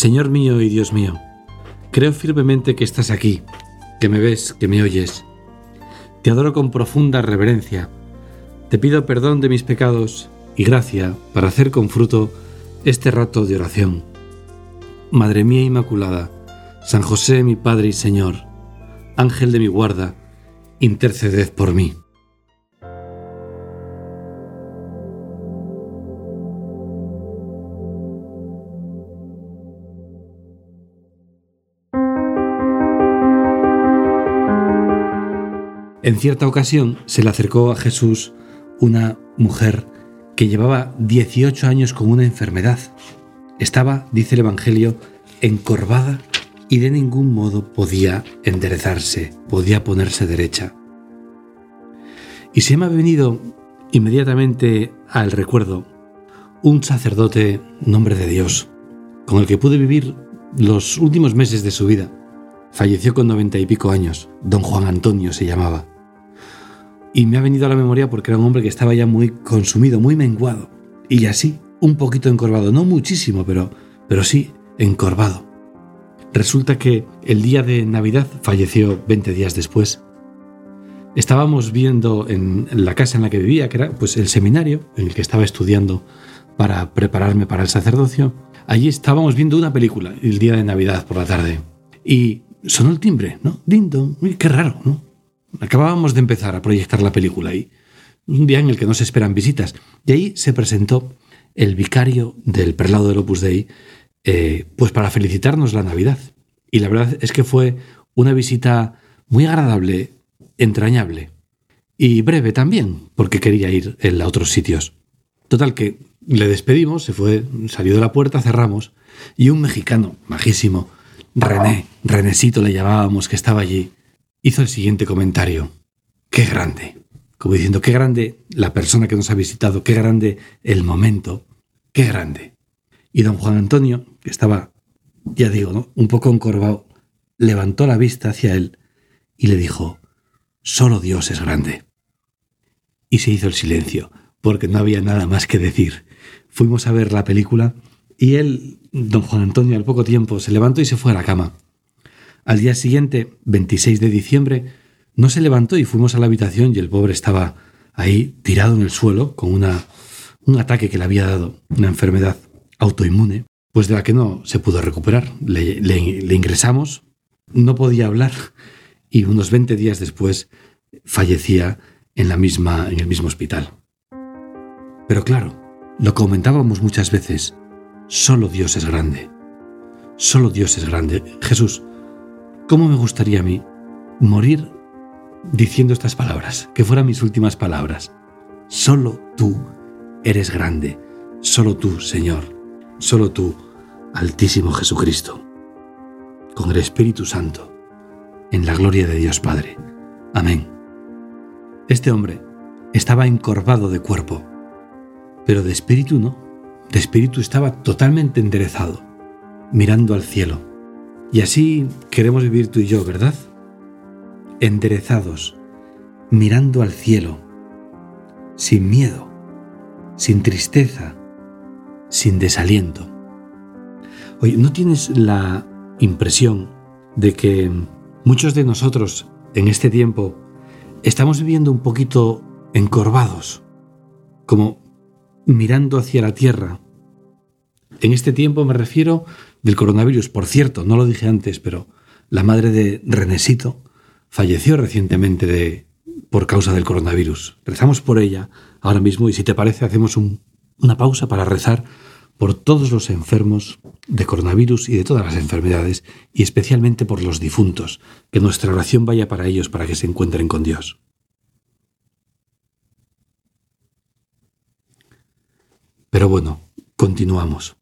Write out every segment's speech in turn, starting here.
Señor mío y Dios mío, creo firmemente que estás aquí, que me ves, que me oyes. Te adoro con profunda reverencia. Te pido perdón de mis pecados y gracia para hacer con fruto este rato de oración. Madre mía Inmaculada, San José mi Padre y Señor, Ángel de mi guarda, interceded por mí. En cierta ocasión se le acercó a Jesús una mujer que llevaba 18 años con una enfermedad. Estaba, dice el Evangelio, encorvada y de ningún modo podía enderezarse, podía ponerse derecha. Y se me ha venido inmediatamente al recuerdo un sacerdote, nombre de Dios, con el que pude vivir los últimos meses de su vida. Falleció con 90 y pico años, don Juan Antonio se llamaba. Y me ha venido a la memoria porque era un hombre que estaba ya muy consumido, muy menguado. Y así, un poquito encorvado, no muchísimo, pero sí encorvado. Resulta que el día de Navidad falleció 20 días después. Estábamos viendo en la casa en la que vivía, que era pues el seminario en el que estaba estudiando para prepararme para el sacerdocio. Allí estábamos viendo una película el día de Navidad por la tarde. Y sonó el timbre, ¿no? Ding dong. Uy, qué raro, ¿no? Acabábamos de empezar a proyectar la película y un día en el que no se esperan visitas. Y ahí se presentó el vicario del prelado del Opus Dei pues para felicitarnos la Navidad. Y la verdad es que fue una visita muy agradable, entrañable y breve también, porque quería ir él a otros sitios. Total que le despedimos, se fue, salió de la puerta, cerramos y un mexicano majísimo, Renécito le llamábamos, que estaba allí, hizo el siguiente comentario: ¡qué grande! Como diciendo, qué grande la persona que nos ha visitado, qué grande el momento, qué grande. Y don Juan Antonio, que estaba, ya digo, ¿no?, un poco encorvado, levantó la vista hacia él y le dijo: solo Dios es grande. Y se hizo el silencio, porque no había nada más que decir. Fuimos a ver la película y él, don Juan Antonio, al poco tiempo se levantó y se fue a la cama. Al día siguiente, 26 de diciembre, no se levantó y fuimos a la habitación y el pobre estaba ahí tirado en el suelo con un ataque que le había dado, una enfermedad autoinmune, pues de la que no se pudo recuperar. Le ingresamos, no podía hablar y unos 20 días después fallecía en el mismo hospital. Pero claro, lo comentábamos muchas veces, solo Dios es grande. Solo Dios es grande. Jesús, ¿cómo me gustaría a mí morir diciendo estas palabras, que fueran mis últimas palabras? Solo tú eres grande, solo tú, Señor, solo tú, Altísimo Jesucristo, con el Espíritu Santo, en la gloria de Dios Padre. Amén. Este hombre estaba encorvado de cuerpo, pero de espíritu no. De espíritu estaba totalmente enderezado, mirando al cielo. Y así queremos vivir tú y yo, ¿verdad? Enderezados, mirando al cielo, sin miedo, sin tristeza, sin desaliento. Oye, ¿no tienes la impresión de que muchos de nosotros en este tiempo estamos viviendo un poquito encorvados, como mirando hacia la tierra? En este tiempo me refiero del coronavirus. Por cierto, no lo dije antes, pero la madre de Renécito falleció recientemente por causa del coronavirus. Rezamos por ella ahora mismo y si te parece hacemos una pausa para rezar por todos los enfermos de coronavirus y de todas las enfermedades y especialmente por los difuntos. Que nuestra oración vaya para ellos, para que se encuentren con Dios. Pero bueno, continuamos.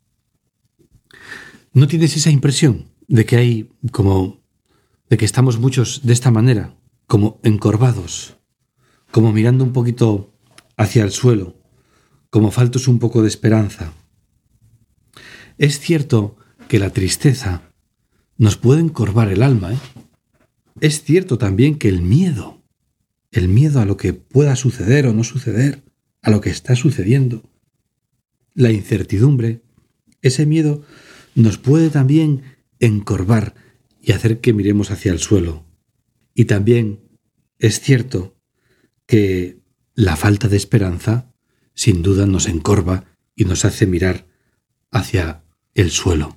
¿No tienes esa impresión de que de que estamos muchos de esta manera, como encorvados, como mirando un poquito hacia el suelo, como faltos un poco de esperanza? Es cierto que la tristeza nos puede encorvar el alma, ¿eh? Es cierto también que el miedo a lo que pueda suceder o no suceder, a lo que está sucediendo, la incertidumbre, ese miedo nos puede también encorvar y hacer que miremos hacia el suelo. Y también es cierto que la falta de esperanza sin duda nos encorva y nos hace mirar hacia el suelo.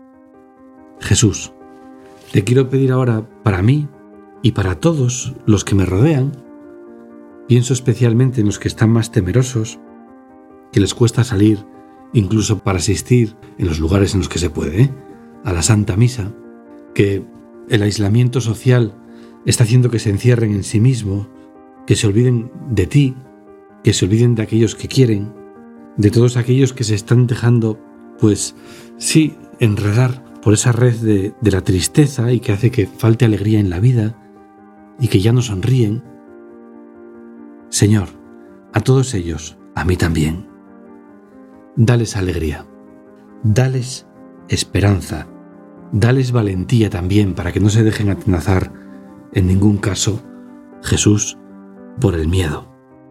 Jesús, te quiero pedir ahora para mí y para todos los que me rodean, pienso especialmente en los que están más temerosos, que les cuesta salir incluso para asistir en los lugares en los que se puede, a la Santa Misa, que el aislamiento social está haciendo que se encierren en sí mismos, que se olviden de ti, que se olviden de aquellos que quieren, de todos aquellos que se están dejando, pues sí, enredar por esa red de la tristeza y que hace que falte alegría en la vida y que ya no sonríen. Señor, a todos ellos, a mí también, dales alegría, dales esperanza, dales valentía también para que no se dejen atenazar en ningún caso, Jesús, por el miedo.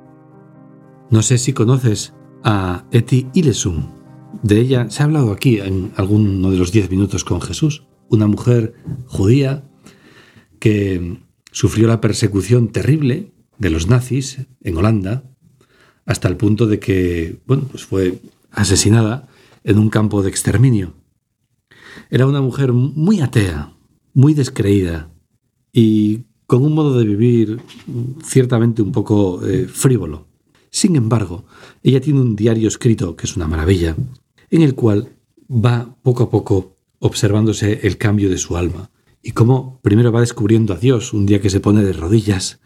No sé si conoces a Etty Hillesum. De ella se ha hablado aquí en alguno de los 10 minutos con Jesús, una mujer judía que sufrió la persecución terrible de los nazis en Holanda hasta el punto de que, pues fue asesinada en un campo de exterminio. Era una mujer muy atea, muy descreída y con un modo de vivir ciertamente un poco frívolo. Sin embargo, ella tiene un diario escrito, que es una maravilla, en el cual va poco a poco observándose el cambio de su alma y cómo primero va descubriendo a Dios un día que se pone de rodillas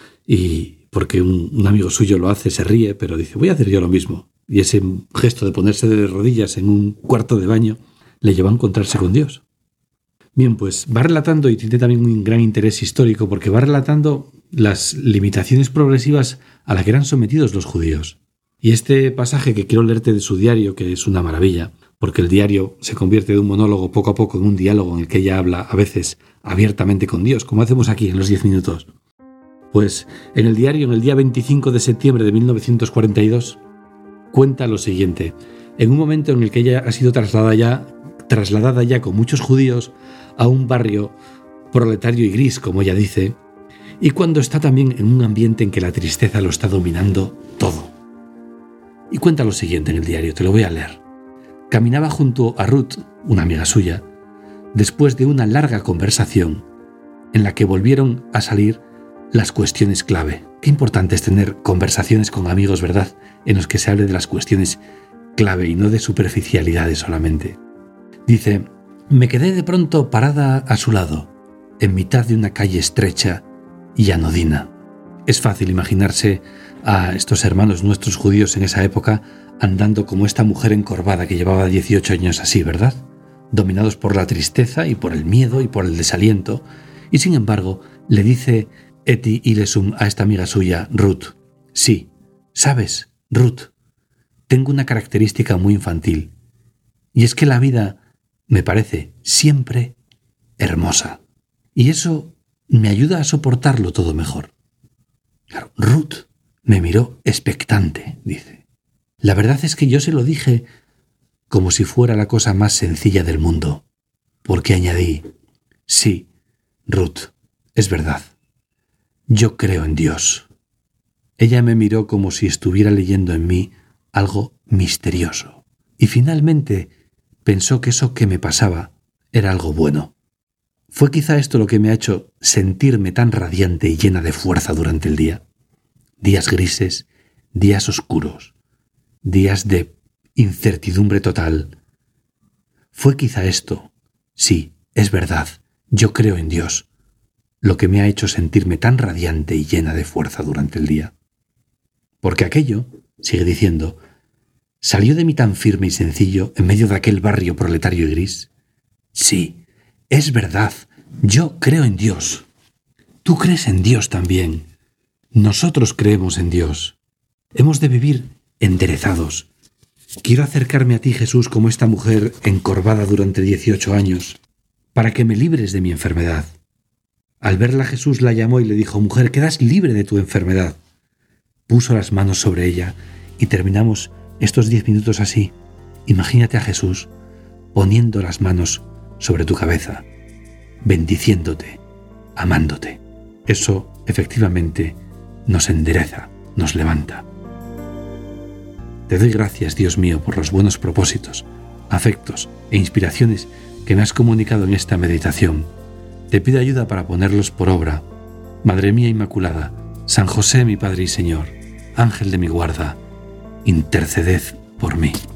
y porque un amigo suyo lo hace, se ríe, pero dice, voy a hacer yo lo mismo. Y ese gesto de ponerse de rodillas en un cuarto de baño le lleva a encontrarse con Dios. Bien, pues va relatando, y tiene también un gran interés histórico, porque va relatando las limitaciones progresivas a las que eran sometidos los judíos. Y este pasaje que quiero leerte de su diario, que es una maravilla, porque el diario se convierte de un monólogo poco a poco en un diálogo en el que ella habla a veces abiertamente con Dios, como hacemos aquí en los 10 minutos. Pues en el diario, en el día 25 de septiembre de 1942, cuenta lo siguiente. En un momento en el que ella ha sido trasladada ya con muchos judíos a un barrio proletario y gris, como ella dice, y cuando está también en un ambiente en que la tristeza lo está dominando todo. Y cuenta lo siguiente en el diario, te lo voy a leer. Caminaba junto a Ruth, una amiga suya, después de una larga conversación en la que volvieron a salir las cuestiones clave. Qué importante es tener conversaciones con amigos, ¿verdad?, en los que se hable de las cuestiones clave y no de superficialidades solamente. Dice, me quedé de pronto parada a su lado, en mitad de una calle estrecha y anodina. Es fácil imaginarse a estos hermanos nuestros judíos en esa época andando como esta mujer encorvada que llevaba 18 años así, ¿verdad? Dominados por la tristeza y por el miedo y por el desaliento. Y sin embargo, le dice Etty Hillesum a esta amiga suya, Ruth, sí, ¿sabes, Ruth? Tengo una característica muy infantil, y es que la vida me parece siempre hermosa. Y eso me ayuda a soportarlo todo mejor. Claro, Ruth me miró expectante, dice. La verdad es que yo se lo dije como si fuera la cosa más sencilla del mundo, porque añadí, sí, Ruth, es verdad, yo creo en Dios. Ella me miró como si estuviera leyendo en mí algo misterioso, y finalmente pensó que eso que me pasaba era algo bueno. ¿Fue quizá esto lo que me ha hecho sentirme tan radiante y llena de fuerza durante el día? Días grises, días oscuros, días de incertidumbre total. ¿Fue quizá esto? Sí, es verdad, yo creo en Dios, lo que me ha hecho sentirme tan radiante y llena de fuerza durante el día. Porque aquello, sigue diciendo, salió de mí tan firme y sencillo en medio de aquel barrio proletario y gris. Sí, es verdad, yo creo en Dios. Tú crees en Dios también. Nosotros creemos en Dios. Hemos de vivir enderezados. Quiero acercarme a ti, Jesús, como esta mujer encorvada durante 18 años, para que me libres de mi enfermedad. Al verla, Jesús la llamó y le dijo, mujer, quedas libre de tu enfermedad. Puso las manos sobre ella y terminamos estos 10 minutos así. Imagínate a Jesús poniendo las manos sobre tu cabeza, bendiciéndote, amándote. Eso efectivamente nos endereza, nos levanta. Te doy gracias, Dios mío, por los buenos propósitos, afectos e inspiraciones que me has comunicado en esta meditación. Te pido ayuda para ponerlos por obra. Madre mía Inmaculada, San José mi Padre y Señor, Ángel de mi guarda, interceded por mí.